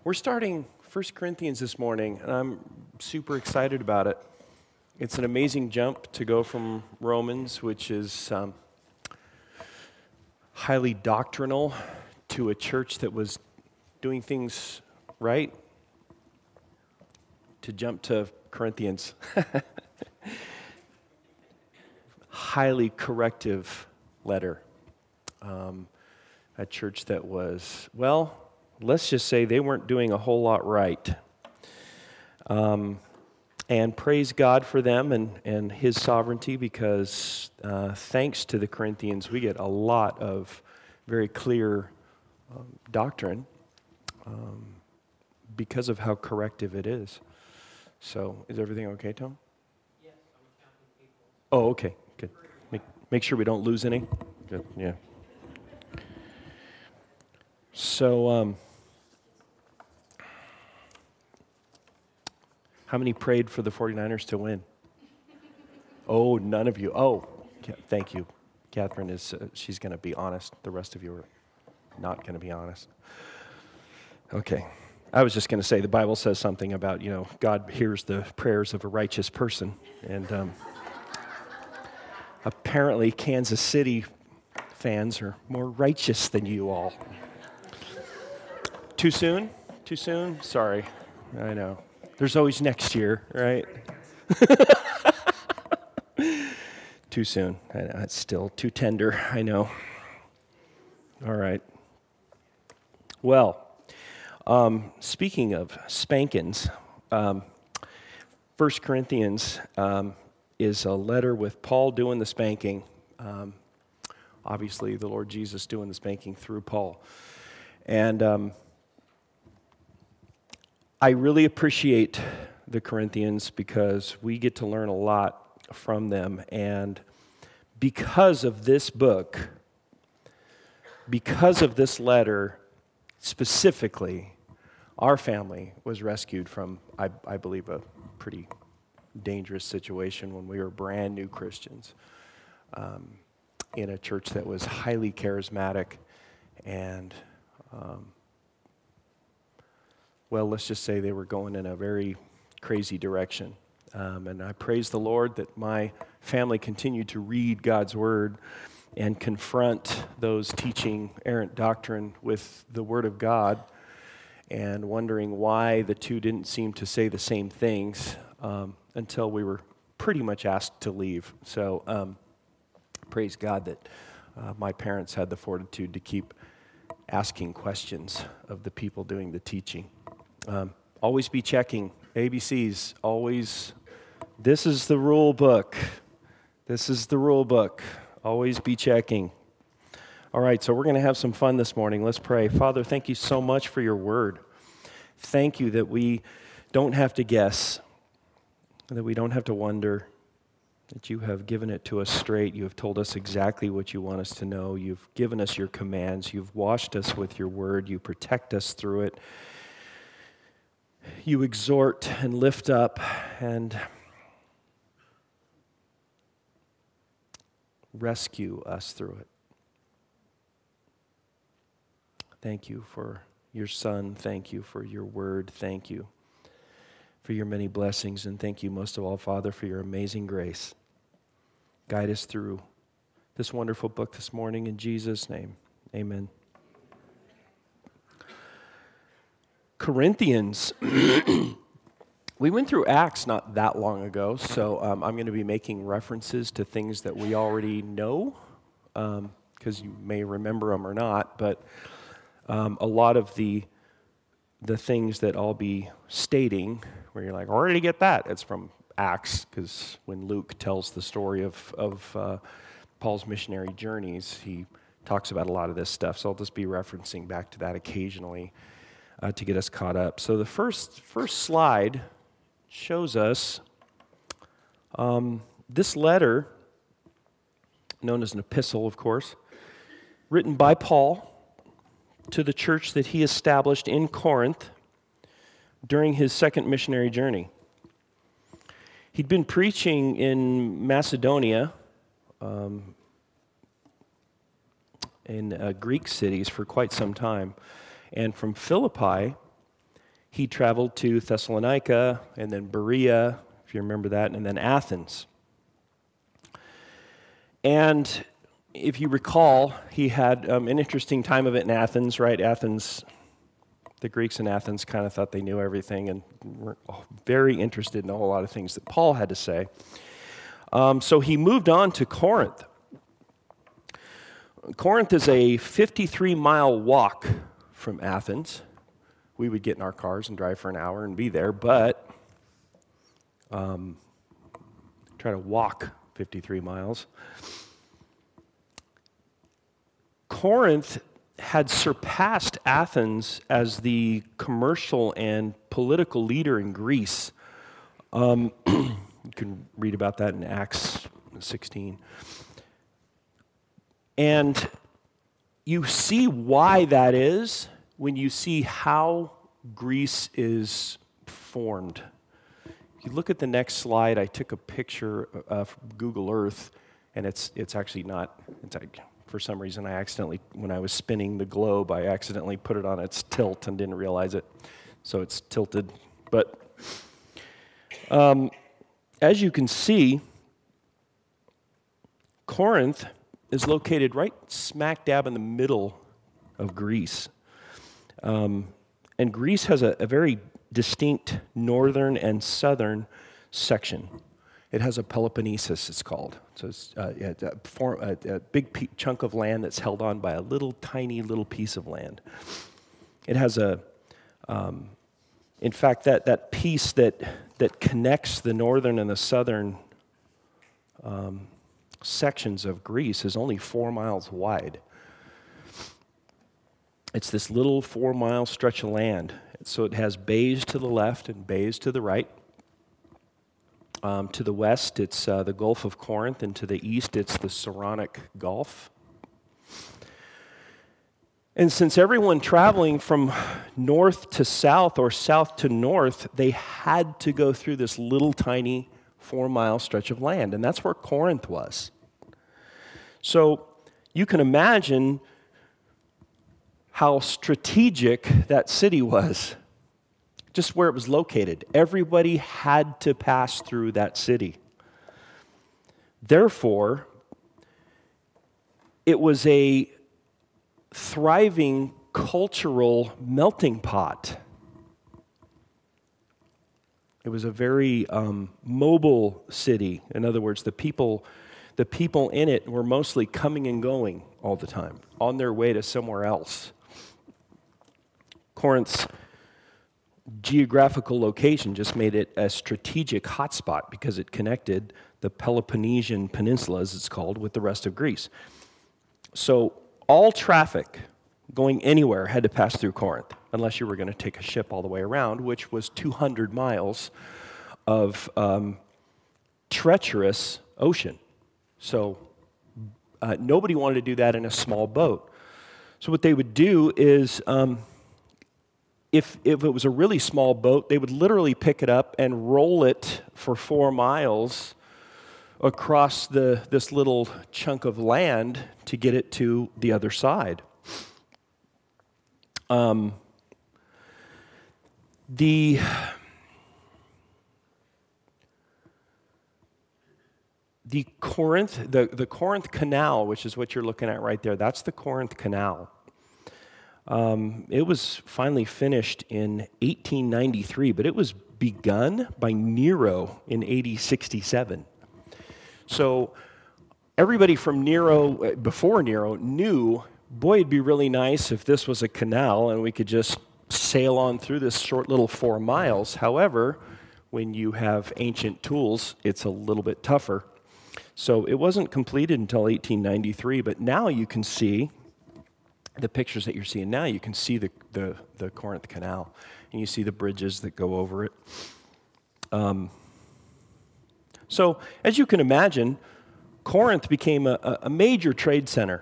We're starting 1 Corinthians this morning, and I'm super excited about it. It's an amazing jump to go from Romans, which is highly doctrinal, to a church that was doing things right, to jump to Corinthians. Highly corrective letter. A church that was, well, let's just say they weren't doing a whole lot right. And praise God for them and His sovereignty, because thanks to the Corinthians, we get a lot of very clear doctrine because of how corrective it is. So, is everything okay, Tom? Yes, I'm counting people. Oh, okay, good. Make sure we don't lose any. Good, yeah. So, how many prayed for the 49ers to win? Oh, none of you. Oh, thank you. Catherine is, she's going to be honest. The rest of you are not going to be honest. Okay. I was just going to say, the Bible says something about, God hears the prayers of a righteous person. And apparently Kansas City fans are more righteous than you all. Too soon? Too soon? Sorry. I know. There's always next year, right? Too soon. I know. It's still too tender. I know. All right. Well, speaking of spankings, 1 Corinthians is a letter with Paul doing the spanking. Obviously, the Lord Jesus doing the spanking through Paul. And I really appreciate the Corinthians because we get to learn a lot from them. And because of this book, because of this letter specifically, our family was rescued from, I believe, a pretty dangerous situation when we were brand new Christians in a church that was highly charismatic and well, let's just say they were going in a very crazy direction. And I praise the Lord that my family continued to read God's Word and confront those teaching errant doctrine with the Word of God, and wondering why the two didn't seem to say the same things until we were pretty much asked to leave. So praise God that my parents had the fortitude to keep asking questions of the people doing the teaching. Always be checking. ABCs, always. This is the rule book. This is the rule book. Always be checking. All right, so we're going to have some fun this morning. Let's pray. Father, thank you so much for your word. Thank you that we don't have to guess, that we don't have to wonder, that you have given it to us straight. You have told us exactly what you want us to know. You've given us your commands. You've washed us with your word. You protect us through it. You exhort and lift up and rescue us through it. Thank you for your Son. Thank you for your word. Thank you for your many blessings. And thank you most of all, Father, for your amazing grace. Guide us through this wonderful book this morning. In Jesus' name, amen. Corinthians. We went through Acts not that long ago, so I'm going to be making references to things that we already know, because you may remember them or not, but a lot of the things that I'll be stating, where you're like, where did he get that? It's from Acts, because when Luke tells the story of Paul's missionary journeys, he talks about a lot of this stuff, so I'll just be referencing back to that occasionally to get us caught up. So the first slide shows us this letter, known as an epistle, of course, written by Paul to the church that he established in Corinth during his second missionary journey. He'd been preaching in Macedonia, in Greek cities for quite some time. And from Philippi, he traveled to Thessalonica and then Berea, if you remember that, and then Athens. And if you recall, he had an interesting time of it in Athens, right? Athens, the Greeks in Athens kind of thought they knew everything and were very interested in a whole lot of things that Paul had to say. So he moved on to Corinth. Corinth is a 53-mile walk from Athens. We would get in our cars and drive for an hour and be there, but try to walk 53 miles. Corinth had surpassed Athens as the commercial and political leader in Greece. You can read about that in Acts 16. And you see why that is when you see how Greece is formed. If you look at the next slide, I took a picture of Google Earth, and it's actually not, for some reason I accidentally, when I was spinning the globe, I accidentally put it on its tilt and didn't realize it. So it's tilted. But as you can see, Corinth is located right smack dab in the middle of Greece. And Greece has a very distinct northern and southern section. It has a Peloponnesus, it's called. So it's a big chunk of land that's held on by a tiny little piece of land. It has in fact, that piece that connects the northern and the southern sections of Greece is only 4 miles wide. It's this little 4-mile stretch of land. So it has bays to the left and bays to the right. To the west, it's the Gulf of Corinth, and to the east, it's the Saronic Gulf. And since everyone traveling from north to south or south to north, they had to go through this little tiny 4-mile stretch of land, and that's where Corinth was. So you can imagine how strategic that city was, just where it was located. Everybody had to pass through that city. Therefore, it was a thriving cultural melting pot. It was a very mobile city. In other words, the people in it were mostly coming and going all the time, on their way to somewhere else. Corinth's geographical location just made it a strategic hotspot because it connected the Peloponnesian Peninsula, as it's called, with the rest of Greece. So all traffic going anywhere had to pass through Corinth, unless you were going to take a ship all the way around, which was 200 miles of treacherous ocean. So nobody wanted to do that in a small boat. So what they would do is, if it was a really small boat, they would literally pick it up and roll it for 4 miles across this little chunk of land to get it to the other side. The Corinth Canal, which is what you're looking at right there, that's the Corinth Canal. It was finally finished in 1893, but it was begun by Nero in AD 67. So everybody from before Nero knew, boy, it'd be really nice if this was a canal and we could just sail on through this short little 4 miles. However, when you have ancient tools, it's a little bit tougher. So it wasn't completed until 1893, but now you can see the pictures that you're seeing now. You can see the Corinth Canal, and you see the bridges that go over it. So as you can imagine, Corinth became a major trade center.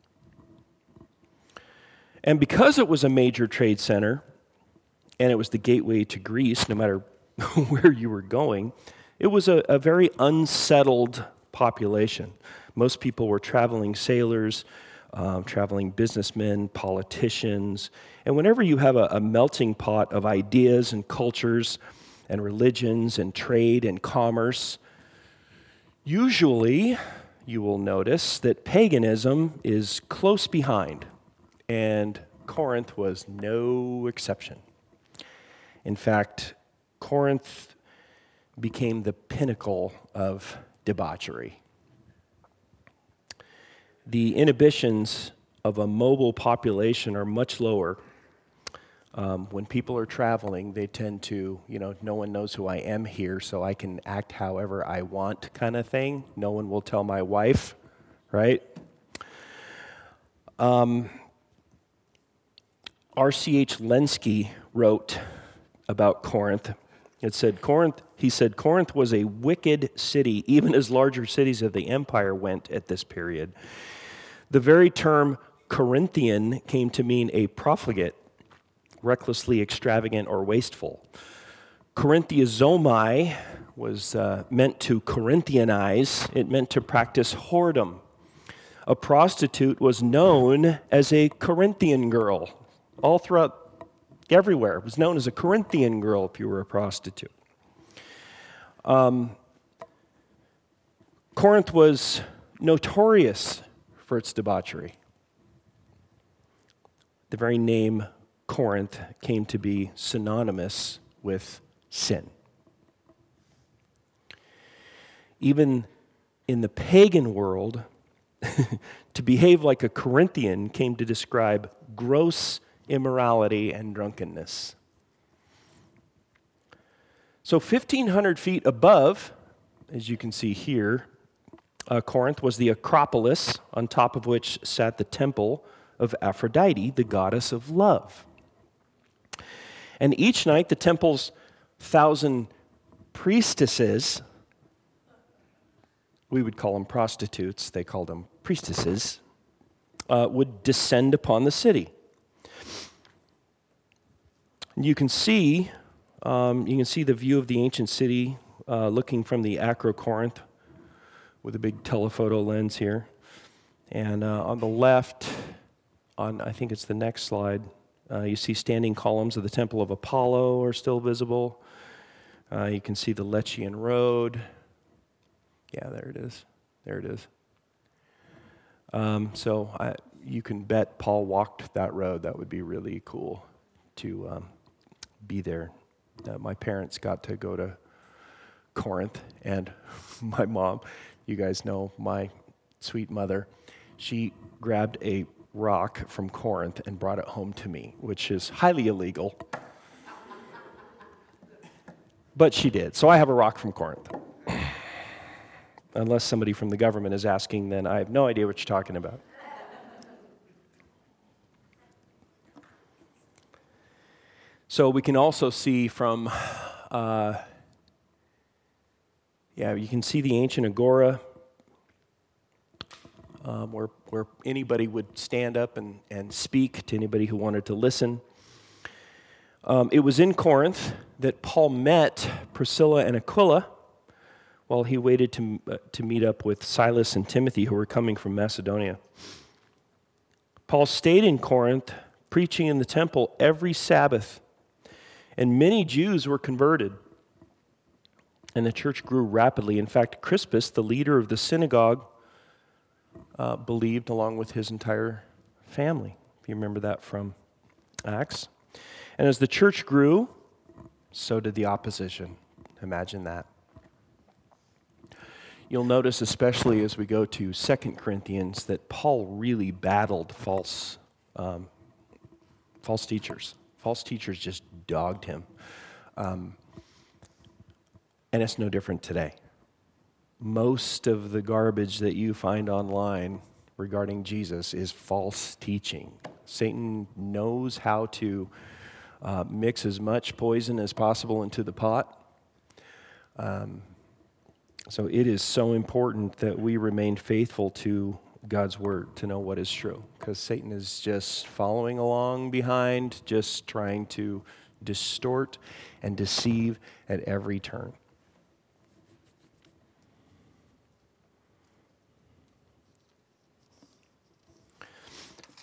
And because it was a major trade center, and it was the gateway to Greece, no matter where you were going, it was a very unsettled population. Most people were traveling sailors. traveling businessmen, politicians. And whenever you have a melting pot of ideas and cultures and religions and trade and commerce, usually you will notice that paganism is close behind, and Corinth was no exception. In fact, Corinth became the pinnacle of debauchery. The inhibitions of a mobile population are much lower. When people are traveling, they tend to, no one knows who I am here, so I can act however I want kind of thing. No one will tell my wife, right? R.C.H. Lenski wrote about Corinth. He said, Corinth was a wicked city, even as larger cities of the empire went at this period. The very term Corinthian came to mean a profligate, recklessly extravagant or wasteful. Corinthiazomai was meant to Corinthianize. It meant to practice whoredom. A prostitute was known as a Corinthian girl. All throughout, everywhere, it was known as a Corinthian girl if you were a prostitute. Corinth was notorious for its debauchery. The very name Corinth came to be synonymous with sin. Even in the pagan world, to behave like a Corinthian came to describe gross immorality and drunkenness. So 1,500 feet above, as you can see here, Corinth was the Acropolis, on top of which sat the temple of Aphrodite, the goddess of love. And each night, the temple's 1,000 priestesses, we would call them prostitutes, they called them priestesses, would descend upon the city. You can see the view of the ancient city looking from the Acrocorinth with a big telephoto lens here. And on the left, I think it's the next slide, you see standing columns of the Temple of Apollo are still visible. You can see the Lechian Road. Yeah, there it is. There it is. You can bet Paul walked that road. That would be really cool to be there. My parents got to go to Corinth, and my mom, you guys know my sweet mother, she grabbed a rock from Corinth and brought it home to me, which is highly illegal. But she did. So I have a rock from Corinth. Unless somebody from the government is asking, then I have no idea what you're talking about. So we can also see from, you can see the ancient agora, where anybody would stand up and speak to anybody who wanted to listen. It was in Corinth that Paul met Priscilla and Aquila while he waited to meet up with Silas and Timothy, who were coming from Macedonia. Paul stayed in Corinth, preaching in the temple every Sabbath, and many Jews were converted, and the church grew rapidly. In fact, Crispus, the leader of the synagogue, believed along with his entire family. If you remember that from Acts. And as the church grew, so did the opposition. Imagine that. You'll notice, especially as we go to 2 Corinthians, that Paul really battled false teachers. False teachers just dogged him. And it's no different today. Most of the garbage that you find online regarding Jesus is false teaching. Satan knows how to mix as much poison as possible into the pot. So it is so important that we remain faithful to God's word to know what is true, because Satan is just following along behind, just trying to distort and deceive at every turn.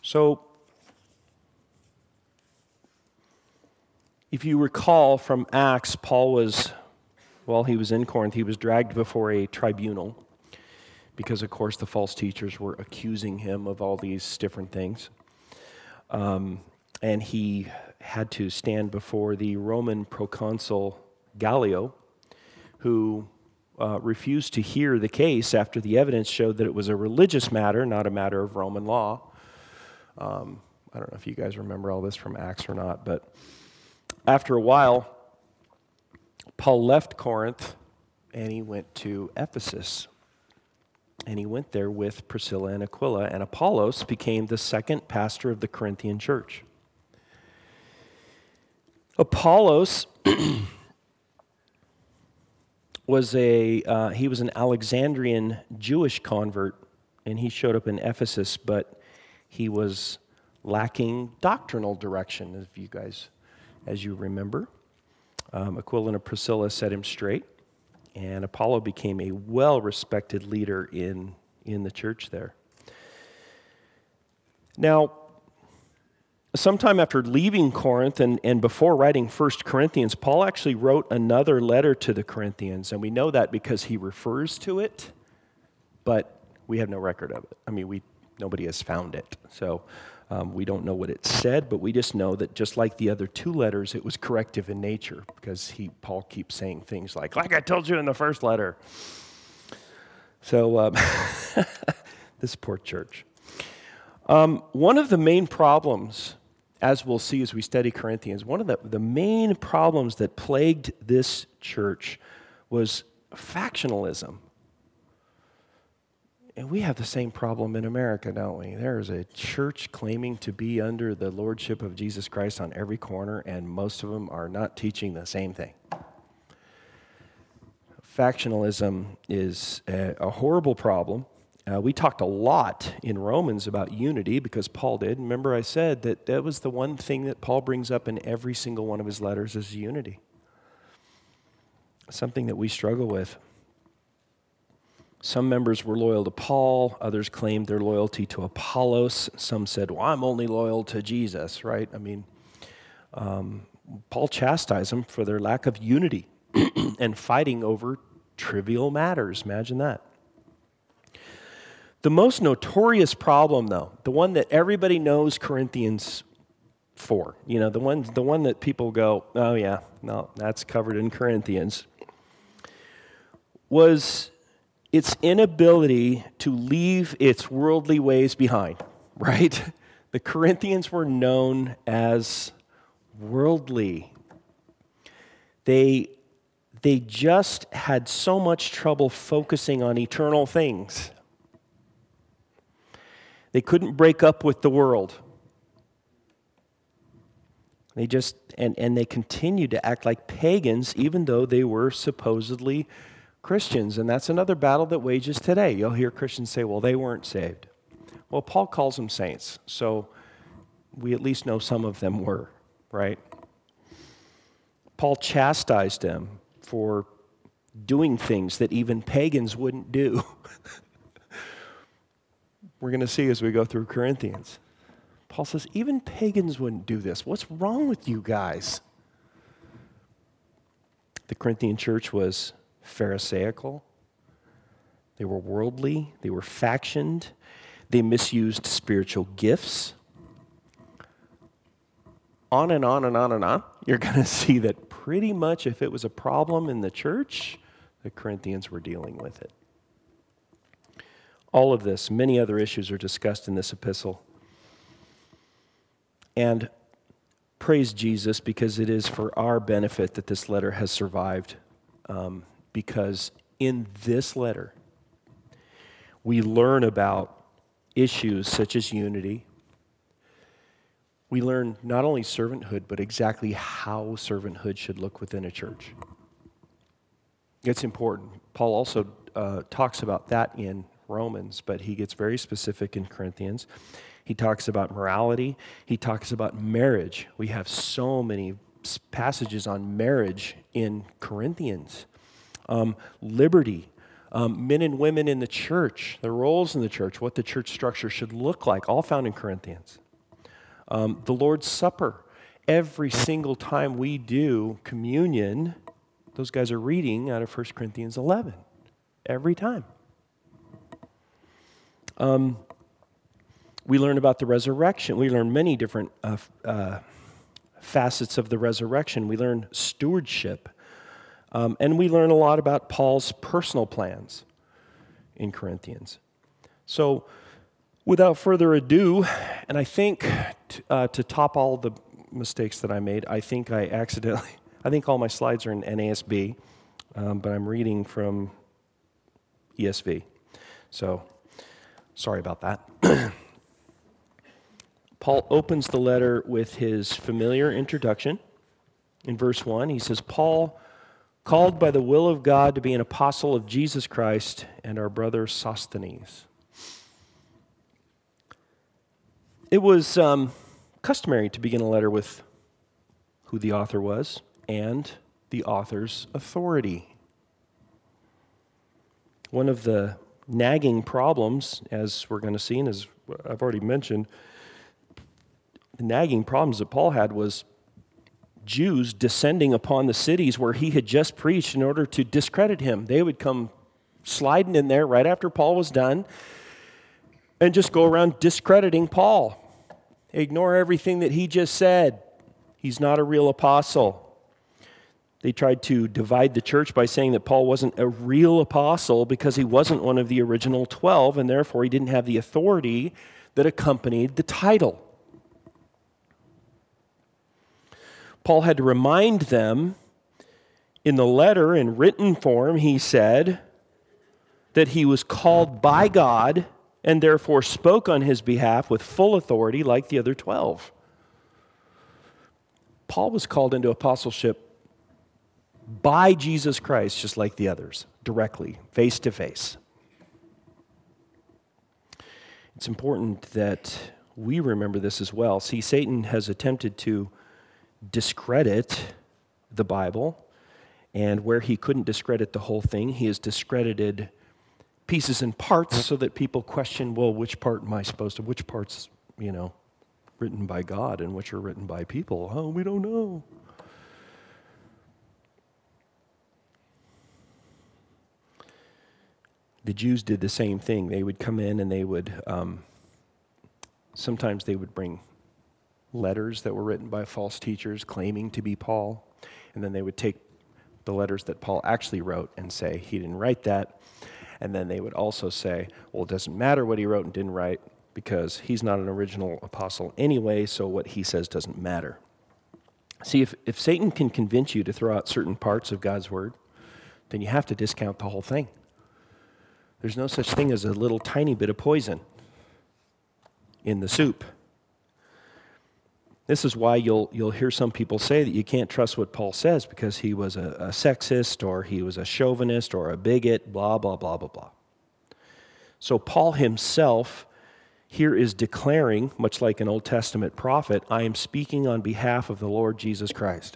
So, if you recall from Acts, Paul was, while he was in Corinth, he was dragged before a tribunal because, of course, the false teachers were accusing him of all these different things. And he had to stand before the Roman proconsul Gallio, who refused to hear the case after the evidence showed that it was a religious matter, not a matter of Roman law. I don't know if you guys remember all this from Acts or not, but after a while, Paul left Corinth and he went to Ephesus. And he went there with Priscilla and Aquila, and Apollos became the second pastor of the Corinthian church. Apollos was he was an Alexandrian Jewish convert, and he showed up in Ephesus, but he was lacking doctrinal direction, as you remember. Aquila and Priscilla set him straight, and Apollo became a well-respected leader in the church there. Now, sometime after leaving Corinth and before writing 1 Corinthians, Paul actually wrote another letter to the Corinthians, and we know that because he refers to it, but we have no record of it. I mean, nobody has found it, so we don't know what it said, but we just know that just like the other two letters, it was corrective in nature because Paul keeps saying things like I told you in the first letter. So this poor church. One of the main problems, as we'll see as we study Corinthians, one of the main problems that plagued this church was factionalism. And we have the same problem in America, don't we? There is a church claiming to be under the lordship of Jesus Christ on every corner, and most of them are not teaching the same thing. Factionalism is a horrible problem. We talked a lot in Romans about unity because Paul did. Remember I said that was the one thing that Paul brings up in every single one of his letters is unity. Something that we struggle with. Some members were loyal to Paul. Others claimed their loyalty to Apollos. Some said, well, I'm only loyal to Jesus, right? I mean, Paul chastised them for their lack of unity and fighting over trivial matters. Imagine that. The most notorious problem, though, the one that everybody knows Corinthians for, the one that people go, oh yeah, no, that's covered in Corinthians, was its inability to leave its worldly ways behind, right? The Corinthians were known as worldly. They just had so much trouble focusing on eternal things. They couldn't break up with the world. They just, and they continued to act like pagans even though they were supposedly Christians. And that's another battle that wages today. You'll hear Christians say, well, they weren't saved. Well, Paul calls them saints, so we at least know some of them were, right? Paul chastised them for doing things that even pagans wouldn't do. We're going to see as we go through Corinthians. Paul says, even pagans wouldn't do this. What's wrong with you guys? The Corinthian church was Pharisaical. They were worldly. They were factioned. They misused spiritual gifts. On and on and on and on. You're going to see that pretty much if it was a problem in the church, the Corinthians were dealing with it. All of this, many other issues are discussed in this epistle. And praise Jesus, because it is for our benefit that this letter has survived. Because in this letter, we learn about issues such as unity. We learn not only servanthood, but exactly how servanthood should look within a church. It's important. Paul also talks about that in Romans, but he gets very specific in Corinthians. He talks about morality. He talks about marriage. We have so many passages on marriage in Corinthians. Liberty, Men and women in the church, their roles in the church, what the church structure should look like, all found in Corinthians. The Lord's Supper. Every single time we do communion, those guys are reading out of 1 Corinthians 11. Every time. We learn about the resurrection. We learn many different facets of the resurrection. We learn stewardship. And we learn a lot about Paul's personal plans in Corinthians. So, without further ado, and I think to top all the mistakes that I made, I think all my slides are in NASB, but I'm reading from ESV. So, sorry about that. Paul opens the letter with his familiar introduction. In verse 1, he says, Paul, called by the will of God to be an apostle of Jesus Christ, and our brother Sosthenes. It was customary to begin a letter with who the author was and the author's authority. One of the nagging problems, as we're going to see, and as I've already mentioned, the nagging problems that Paul had was Jews descending upon the cities where he had just preached in order to discredit him. They would come sliding in there right after Paul was done and just go around discrediting Paul. Ignore everything that he just said. He's not a real apostle. They tried to divide the church by saying that Paul wasn't a real apostle because he wasn't one of the original 12, and therefore he didn't have the authority that accompanied the title. Paul had to remind them in the letter, in written form, he said that he was called by God and therefore spoke on his behalf with full authority like the other 12. Paul was called into apostleship by Jesus Christ, just like the others, directly, face to face. It's important that we remember this as well. See, Satan has attempted to discredit the Bible, and where he couldn't discredit the whole thing, he has discredited pieces and parts so that people question, well, which part am I supposed to, which part's, written by God and which are written by people? Oh, we don't know. The Jews did the same thing. They would come in and they would, sometimes they would bring letters that were written by false teachers claiming to be Paul, and then they would take the letters that Paul actually wrote and say he didn't write that, and then they would also say, well, it doesn't matter what he wrote and didn't write because he's not an original apostle anyway, so what he says doesn't matter. See, if Satan can convince you to throw out certain parts of God's word, then you have to discount the whole thing. There's no such thing as a little tiny bit of poison in the soup. This is why you'll hear some people say that you can't trust what Paul says because he was a sexist or he was a chauvinist or a bigot, blah, blah, blah, blah, blah. So Paul himself here is declaring, much like an Old Testament prophet, I am speaking on behalf of the Lord Jesus Christ.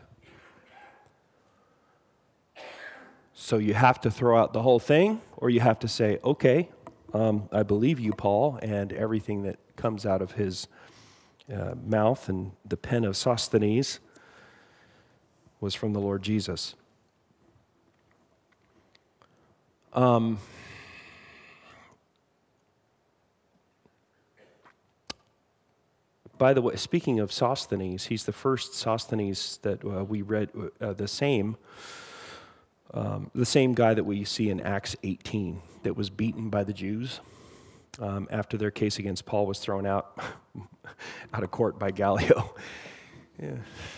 So you have to throw out the whole thing, or you have to say, okay, I believe you, Paul, and everything that comes out of his mouth and the pen of Sosthenes was from the Lord Jesus. By the way, speaking of Sosthenes, he's the first Sosthenes that we read, the same guy that we see in Acts 18 that was beaten by the Jews after their case against Paul was thrown out of court by Gallio. Yeah.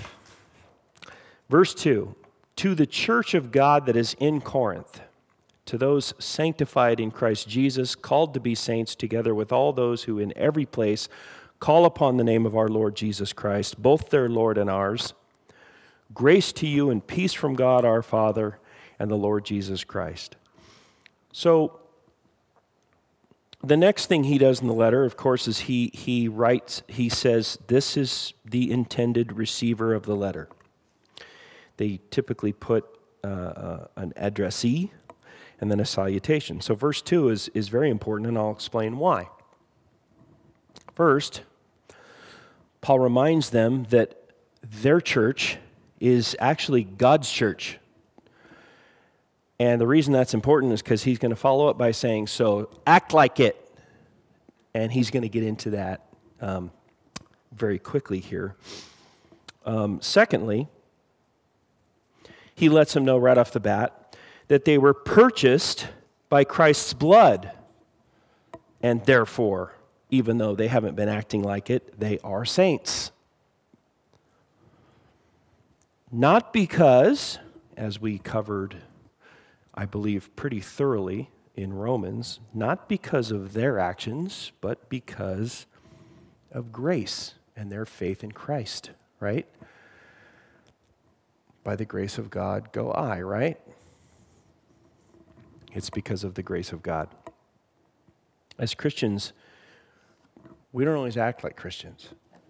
Verse 2, to the church of God that is in Corinth, to those sanctified in Christ Jesus, called to be saints, together with all those who in every place call upon the name of our Lord Jesus Christ, both their Lord and ours, grace to you and peace from God our Father and the Lord Jesus Christ. So, the next thing he does in the letter, of course, is he writes, he says, this is the intended receiver of the letter. They typically put an addressee, and then a salutation. So verse 2 is very important, and I'll explain why. First, Paul reminds them that their church is actually God's church. And the reason that's important is because he's going to follow up by saying, so act like it. And he's going to get into that very quickly here. Secondly, he lets them know right off the bat that they were purchased by Christ's blood. And therefore, even though they haven't been acting like it, they are saints. Not because, as we covered, I believe, pretty thoroughly in Romans, not because of their actions, but because of grace and their faith in Christ, right? By the grace of God go I, right? It's because of the grace of God. As Christians, we don't always act like Christians.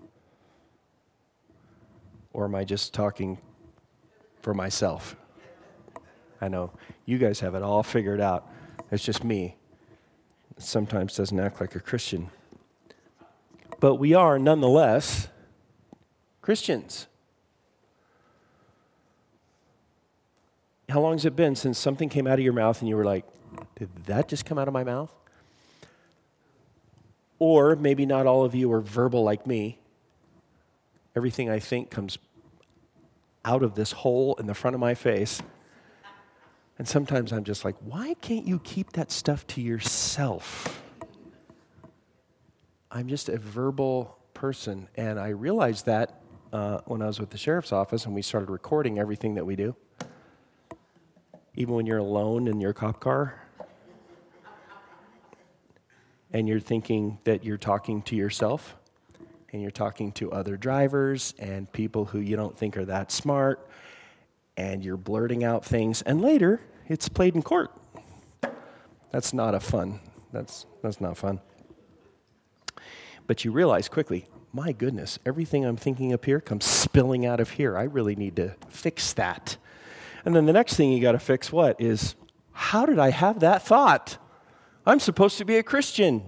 Or am I just talking for myself? I know you guys have it all figured out. It's just me. Sometimes doesn't act like a Christian. But we are nonetheless Christians. How long has it been since something came out of your mouth and you were like, did that just come out of my mouth? Or maybe not all of you are verbal like me. Everything I think comes out of this hole in the front of my face. And sometimes I'm just like, why can't you keep that stuff to yourself? I'm just a verbal person. And I realized that when I was with the sheriff's office and we started recording everything that we do. Even when you're alone in your cop car and you're thinking that you're talking to yourself and you're talking to other drivers and people who you don't think are that smart and you're blurting out things, and later it's played in court. That's not not fun. But you realize quickly, my goodness, everything I'm thinking up here comes spilling out of here. I really need to fix that. And then the next thing you got to fix what is, how did I have that thought? I'm supposed to be a Christian.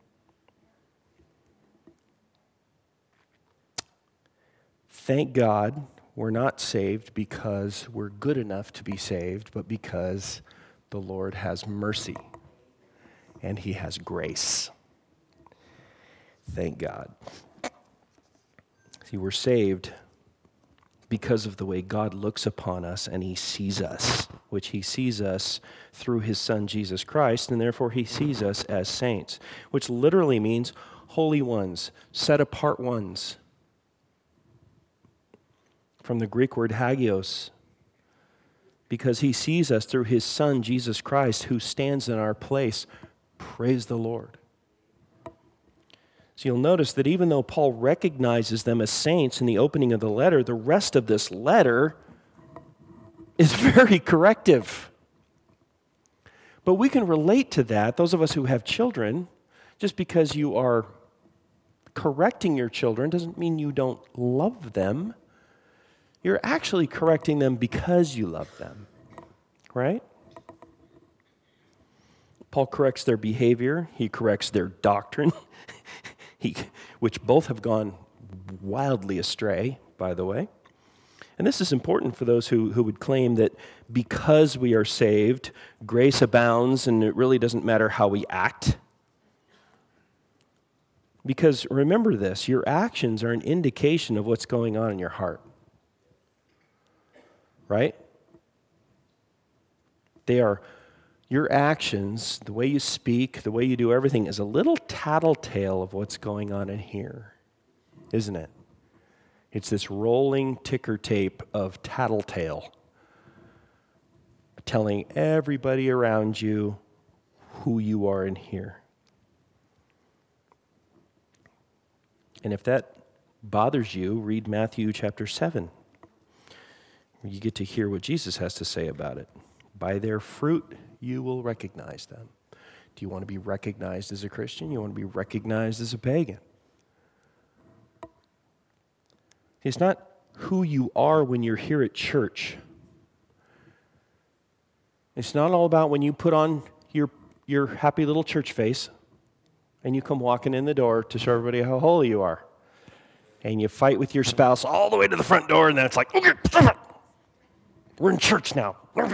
Thank God we're not saved because we're good enough to be saved, but because the Lord has mercy and He has grace. Thank God. See, we're saved because of the way God looks upon us and He sees us, which He sees us through His Son, Jesus Christ, and therefore He sees us as saints, which literally means holy ones, set apart ones. From the Greek word hagios, because He sees us through His Son, Jesus Christ, who stands in our place. Praise the Lord. So you'll notice that even though Paul recognizes them as saints in the opening of the letter, the rest of this letter is very corrective. But we can relate to that, those of us who have children. Just because you are correcting your children doesn't mean you don't love them. You're actually correcting them because you love them, right? Paul corrects their behavior. He corrects their doctrine. Which both have gone wildly astray, by the way. And this is important for those who would claim that because we are saved, grace abounds and it really doesn't matter how we act. Because remember this, your actions are an indication of what's going on in your heart. Right? They are. Your actions, the way you speak, the way you do everything is a little tattletale of what's going on in here, isn't it? It's this rolling ticker tape of tattletale telling everybody around you who you are in here. And if that bothers you, read Matthew chapter 7. Where you get to hear what Jesus has to say about it. By their fruit, you will recognize them. Do you want to be recognized as a Christian? You want to be recognized as a pagan? It's not who you are when you're here at church. It's not all about when you put on your happy little church face and you come walking in the door to show everybody how holy you are. And you fight with your spouse all the way to the front door, and then it's like, okay, we're in church now.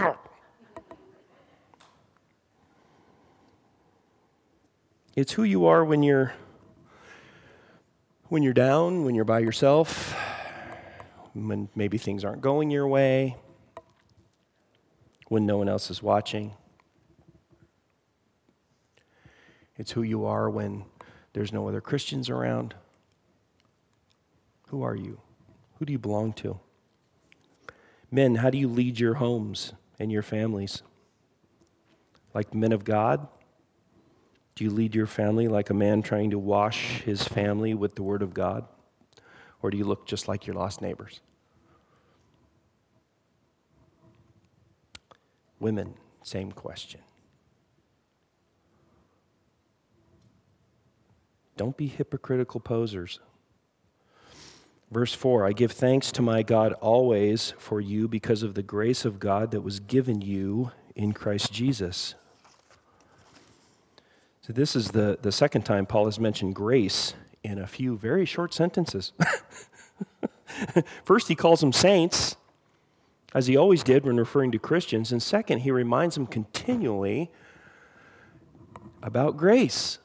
It's who you are when you're down, when you're by yourself, when maybe things aren't going your way, when no one else is watching. It's who you are when there's no other Christians around. Who are you? Who do you belong to? Men, how do you lead your homes and your families? Like men of God? Do you lead your family like a man trying to wash his family with the Word of God? Or do you look just like your lost neighbors? Women, same question. Don't be hypocritical posers. Verse 4, I give thanks to my God always for you because of the grace of God that was given you in Christ Jesus. So this is the second time Paul has mentioned grace in a few very short sentences. First, he calls them saints, as he always did when referring to Christians. And second, he reminds them continually about grace.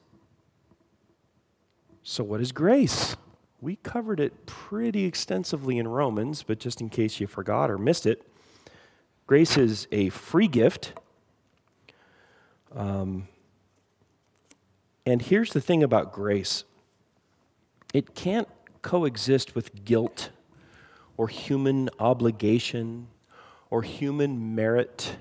So what is grace? We covered it pretty extensively in Romans, but just in case you forgot or missed it, grace is a free gift. And here's the thing about grace. It can't coexist with guilt or human obligation or human merit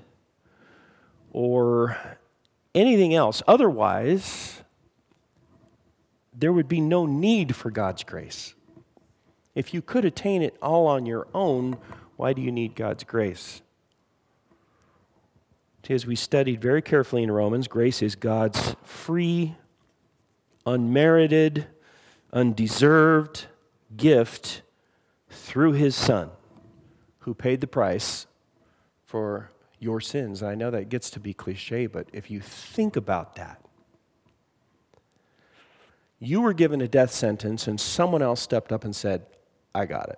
or anything else. Otherwise, there would be no need for God's grace. If you could attain it all on your own, why do you need God's grace? See, as we studied very carefully in Romans, grace is God's free, unmerited, undeserved gift through his Son, who paid the price for your sins. I know that gets to be cliche, but if you think about that, you were given a death sentence and someone else stepped up and said, I got it.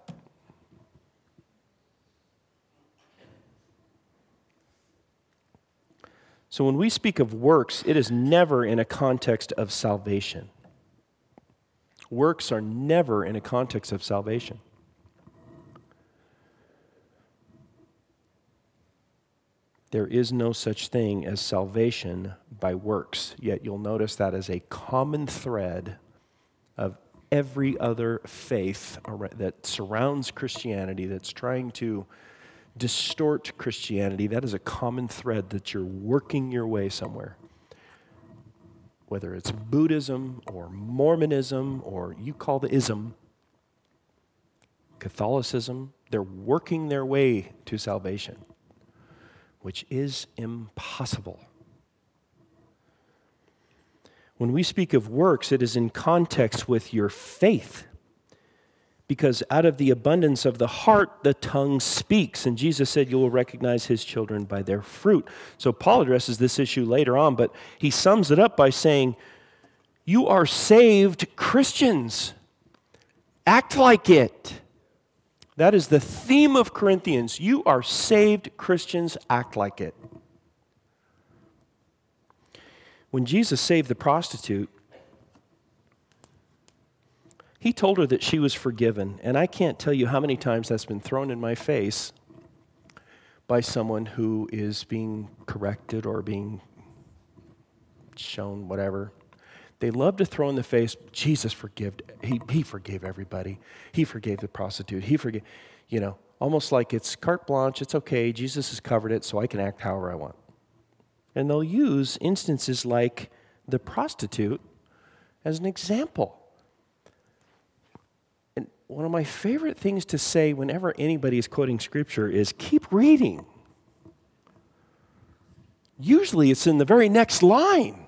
So when we speak of works, it is never in a context of salvation. Works are never in a context of salvation. There is no such thing as salvation by works, yet you'll notice that as a common thread of every other faith that surrounds Christianity, that's trying to distort Christianity. That is a common thread that you're working your way somewhere. Whether it's Buddhism or Mormonism or you call the ism, Catholicism, they're working their way to salvation, which is impossible. When we speak of works, it is in context with your faith. Because out of the abundance of the heart, the tongue speaks. And Jesus said, you will recognize his children by their fruit. So Paul addresses this issue later on, but he sums it up by saying, you are saved Christians. Act like it. That is the theme of Corinthians. You are saved Christians, act like it. When Jesus saved the prostitute, he told her that she was forgiven. And I can't tell you how many times that's been thrown in my face by someone who is being corrected or being shown whatever. They love to throw in the face, Jesus forgave. He forgave everybody. He forgave the prostitute. He forgave, almost like it's carte blanche. It's okay. Jesus has covered it, so I can act however I want. And they'll use instances like the prostitute as an example. And one of my favorite things to say whenever anybody is quoting Scripture is, keep reading. Usually it's in the very next line.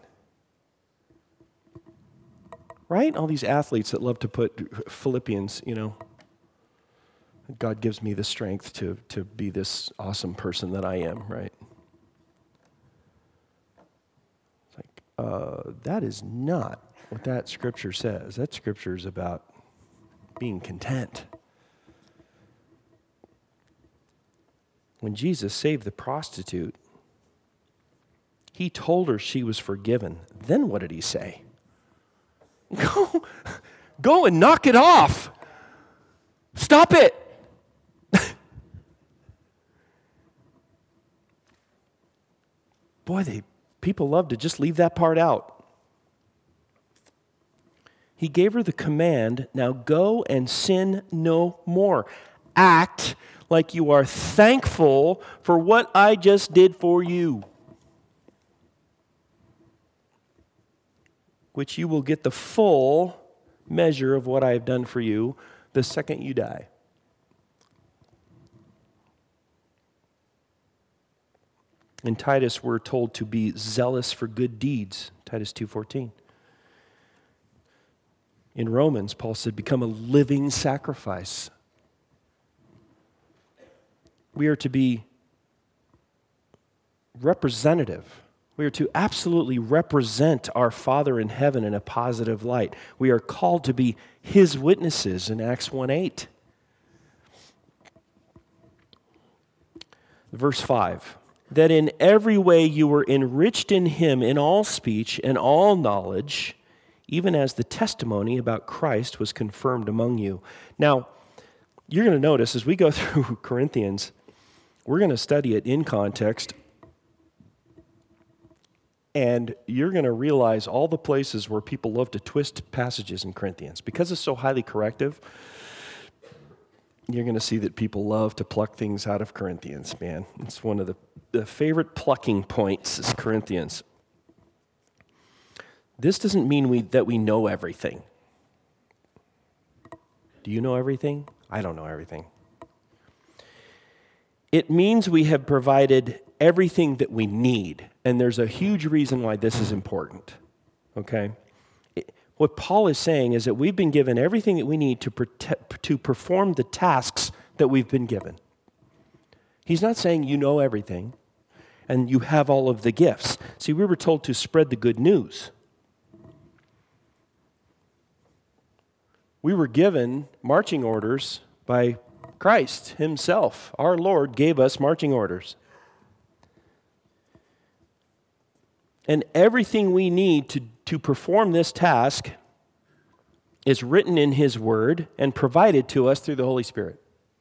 Right? All these athletes that love to put Philippians, God gives me the strength to be this awesome person that I am, right? That is not what that scripture says. That scripture is about being content. When Jesus saved the prostitute, he told her she was forgiven. Then what did he say? Go and knock it off. Stop it. Boy, people love to just leave that part out. He gave her the command, now go and sin no more. Act like you are thankful for what I just did for you, which you will get the full measure of what I have done for you the second you die. In Titus, we're told to be zealous for good deeds, Titus 2:14. In Romans, Paul said, become a living sacrifice. We are to be representative. We are to absolutely represent our Father in heaven in a positive light. We are called to be His witnesses in Acts 1:8. Verse 5, that in every way you were enriched in Him in all speech and all knowledge, even as the testimony about Christ was confirmed among you. Now, you're going to notice as we go through Corinthians, we're going to study it in context, and you're going to realize all the places where people love to twist passages in Corinthians. Because it's so highly corrective, you're going to see that people love to pluck things out of Corinthians, man. It's one of the favorite plucking points is Corinthians. This doesn't mean that we know everything. Do you know everything? I don't know everything. It means we have provided everything that we need. And there's a huge reason why this is important. Okay? What Paul is saying is that we've been given everything that we need to perform the tasks that we've been given. He's not saying you know everything and you have all of the gifts. See, we were told to spread the good news. We were given marching orders by Christ Himself. Our Lord gave us marching orders. And everything we need to perform this task is written in His Word and provided to us through the Holy Spirit.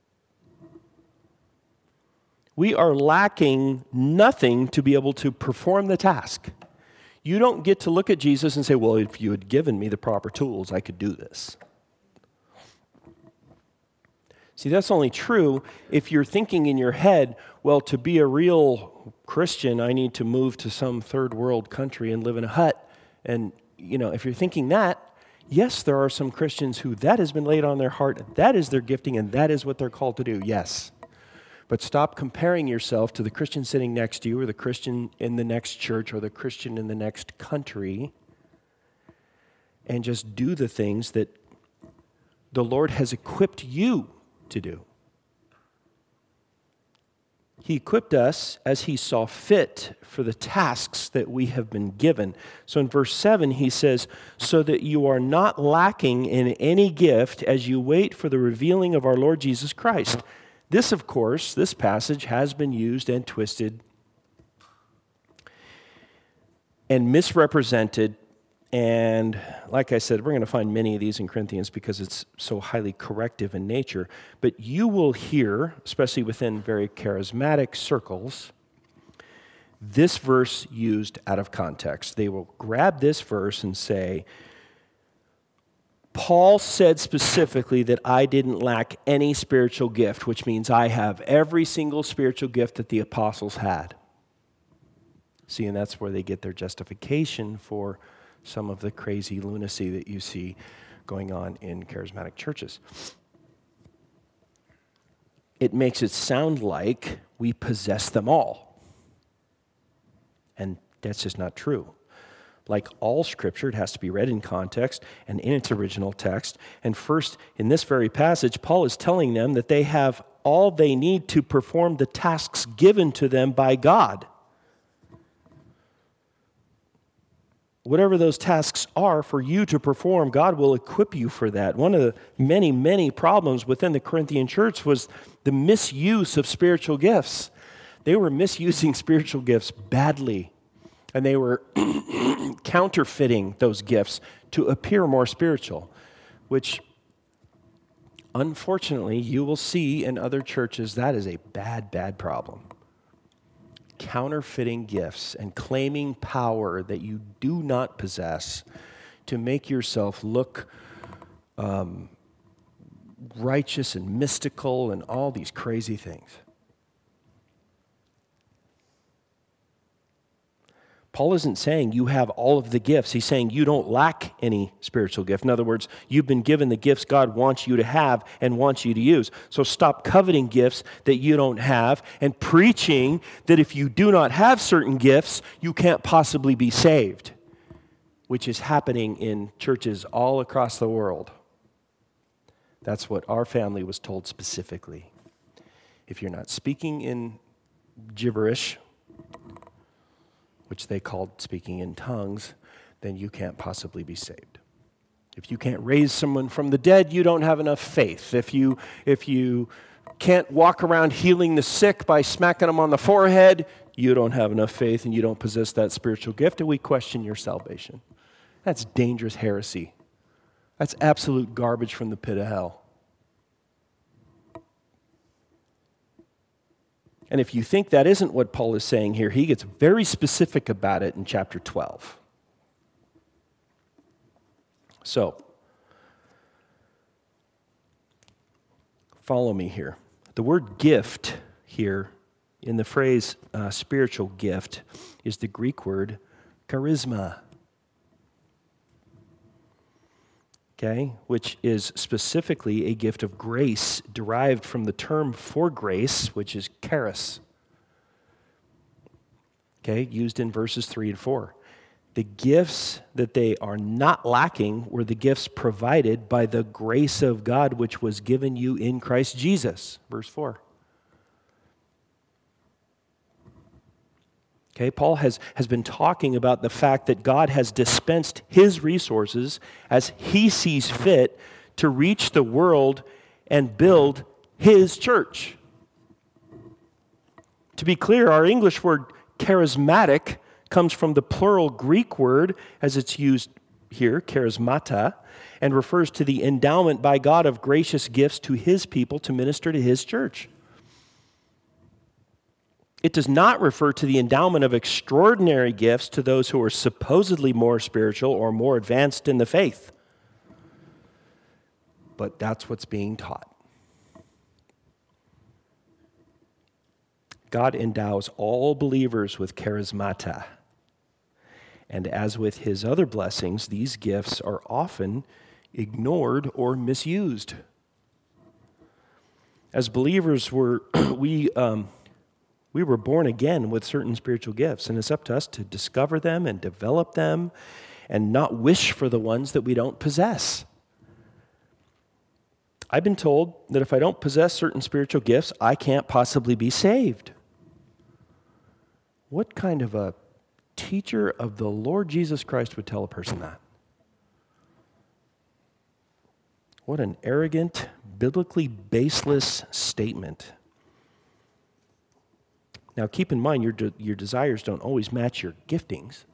We are lacking nothing to be able to perform the task. You don't get to look at Jesus and say, well, if you had given me the proper tools, I could do this. See, that's only true if you're thinking in your head, well, to be a real Christian, I need to move to some third world country and live in a hut. And, if you're thinking that, yes, there are some Christians who that has been laid on their heart, that is their gifting, and that is what they're called to do, yes. But stop comparing yourself to the Christian sitting next to you or the Christian in the next church or the Christian in the next country and just do the things that the Lord has equipped you to do. He equipped us as He saw fit for the tasks that we have been given. So in verse 7, he says, so that you are not lacking in any gift as you wait for the revealing of our Lord Jesus Christ. This, of course, this passage has been used and twisted and misrepresented. And like I said, we're going to find many of these in Corinthians because it's so highly corrective in nature. But you will hear, especially within very charismatic circles, this verse used out of context. They will grab this verse and say, Paul said specifically that I didn't lack any spiritual gift, which means I have every single spiritual gift that the apostles had. See, and that's where they get their justification for some of the crazy lunacy that you see going on in charismatic churches. It makes it sound like we possess them all. And that's just not true. Like all Scripture, it has to be read in context and in its original text. And first, in this very passage, Paul is telling them that they have all they need to perform the tasks given to them by God. whatever those tasks are for you to perform, God will equip you for that. One of the many, many problems within the Corinthian church was the misuse of spiritual gifts. They were misusing spiritual gifts badly, and they were counterfeiting those gifts to appear more spiritual, which unfortunately you will see in other churches. That is a bad, bad problem. Counterfeiting gifts and claiming power that you do not possess to make yourself look righteous and mystical and all these crazy things. Paul isn't saying you have all of the gifts. He's saying you don't lack any spiritual gift. In other words, you've been given the gifts God wants you to have and wants you to use. So stop coveting gifts that you don't have and preaching that if you do not have certain gifts, you can't possibly be saved, which is happening in churches all across the world. That's what our family was told specifically. If you're not speaking in gibberish, which they called speaking in tongues, then you can't possibly be saved. If you can't raise someone from the dead, you don't have enough faith. If you can't walk around healing the sick by smacking them on the forehead, you don't have enough faith and you don't possess that spiritual gift, and we question your salvation. That's dangerous heresy. That's absolute garbage from the pit of hell. And if you think that isn't what Paul is saying here, he gets very specific about it in chapter 12. So, follow me here. The word gift here in the phrase spiritual gift is the Greek word charisma. Okay, which is specifically a gift of grace derived from the term for grace, which is charis. Okay, used in verses 3 and 4. The gifts that they are not lacking were the gifts provided by the grace of God, which was given you in Christ Jesus. Verse 4. Okay, Paul has been talking about the fact that God has dispensed his resources as he sees fit to reach the world and build his church. To be clear, our English word charismatic comes from the plural Greek word as it's used here, charismata, and refers to the endowment by God of gracious gifts to his people to minister to his church. It does not refer to the endowment of extraordinary gifts to those who are supposedly more spiritual or more advanced in the faith. But that's what's being taught. God endows all believers with charismata. And as with his other blessings, these gifts are often ignored or misused. As believers, we were born again with certain spiritual gifts, and it's up to us to discover them and develop them and not wish for the ones that we don't possess. I've been told that if I don't possess certain spiritual gifts, I can't possibly be saved. What kind of a teacher of the Lord Jesus Christ would tell a person that? What an arrogant, biblically baseless statement. Now, keep in mind, your desires don't always match your giftings.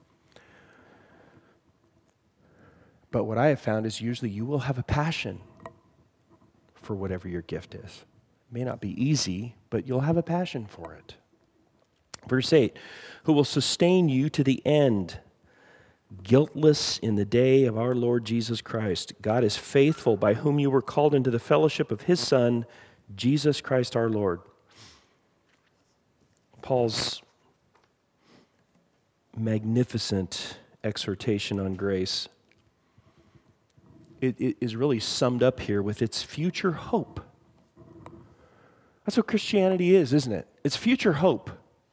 But what I have found is usually you will have a passion for whatever your gift is. It may not be easy, but you'll have a passion for it. Verse 8, who will sustain you to the end, guiltless in the day of our Lord Jesus Christ. God is faithful, by whom you were called into the fellowship of his Son, Jesus Christ our Lord. Paul's magnificent exhortation on grace, it is really summed up here with its future hope. That's what Christianity is, isn't it? It's future hope.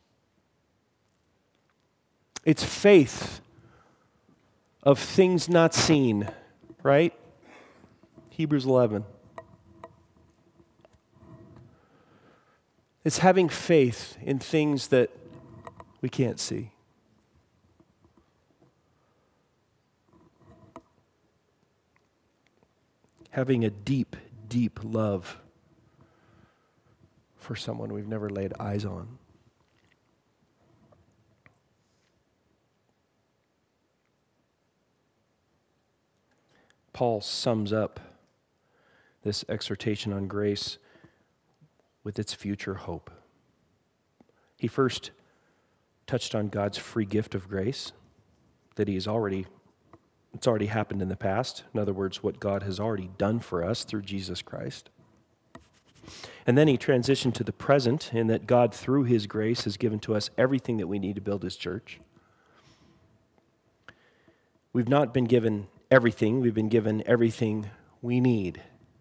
It's faith of things not seen, right? Hebrews 11. It's having faith in things that we can't see. having a deep, deep love for someone we've never laid eyes on. Paul sums up this exhortation on grace with its future hope. He first touched on God's free gift of grace, that it's already happened in the past. In other words, what God has already done for us through Jesus Christ. And then he transitioned to the present in that God, through his grace, has given to us everything that we need to build his church. We've not been given everything, we've been given everything we need.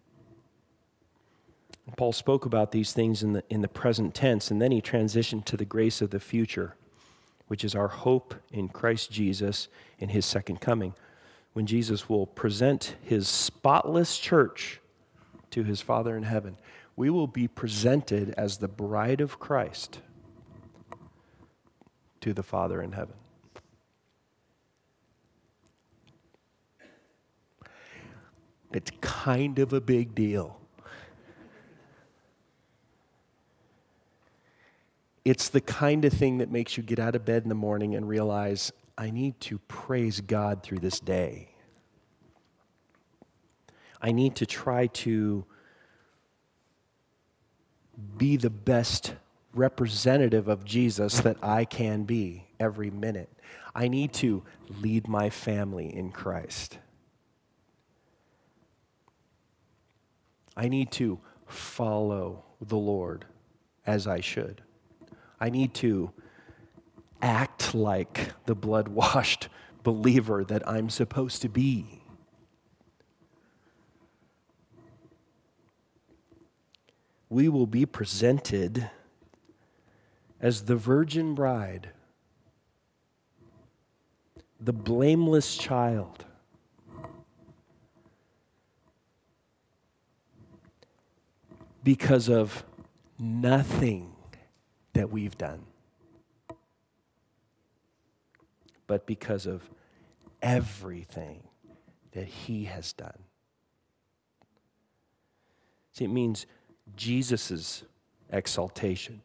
And Paul spoke about these things in the present tense, and then he transitioned to the grace of the future, which is our hope in Christ Jesus in his second coming, when Jesus will present his spotless church to his Father in heaven. We will be presented as the bride of Christ to the Father in heaven. It's kind of a big deal. It's the kind of thing that makes you get out of bed in the morning and realize, I need to praise God through this day. I need to try to be the best representative of Jesus that I can be every minute. I need to lead my family in Christ. I need to follow the Lord as I should. I need to act like the blood-washed believer that I'm supposed to be. We will be presented as the virgin bride, the blameless child, because of nothing that we've done, but because of everything that he has done. See, it means Jesus' exaltation.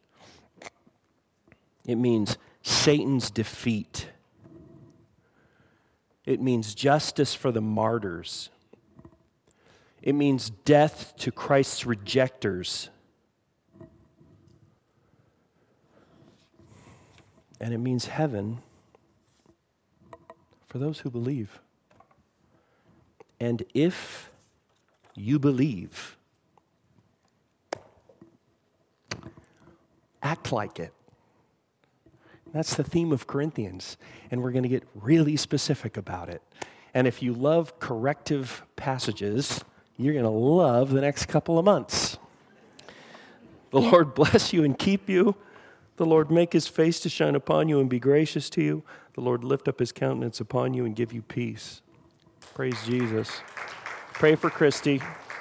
It means Satan's defeat. It means justice for the martyrs. It means death to Christ's rejectors. And it means heaven for those who believe. And if you believe, act like it. That's the theme of Corinthians, and we're going to get really specific about it. And if you love corrective passages, you're going to love the next couple of months. The Lord bless you and keep you. The Lord make his face to shine upon you and be gracious to you. The Lord lift up his countenance upon you and give you peace. Praise Jesus. Pray for Christy.